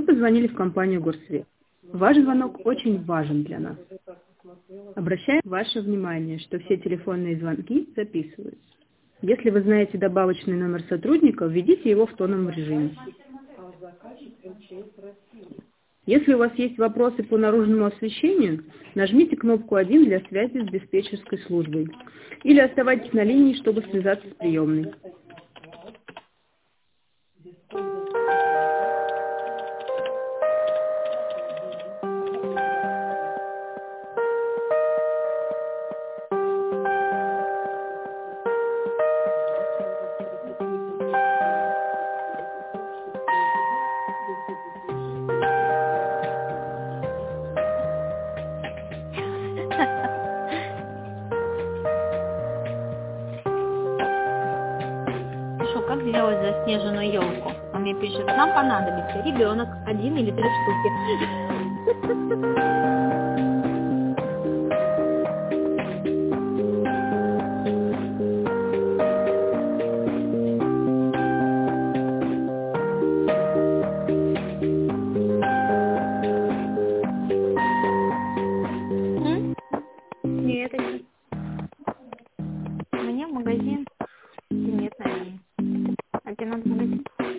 позвонили в компанию «Горсвет». Ваш звонок очень важен для нас. Обращаем ваше внимание, что все телефонные звонки записываются. Если вы знаете добавочный номер сотрудника, введите его в тоновом режиме. Если у вас есть вопросы по наружному освещению, нажмите кнопку 1 для связи с диспетчерской службой. Или оставайтесь на линии, чтобы связаться с приемной. Что, как сделать заснеженную елку? Он мне пишет, нам понадобится ребенок, 1 или 3 штуки. Нет, мне в магазин. Нет, наверное. А тебе надо в магазин?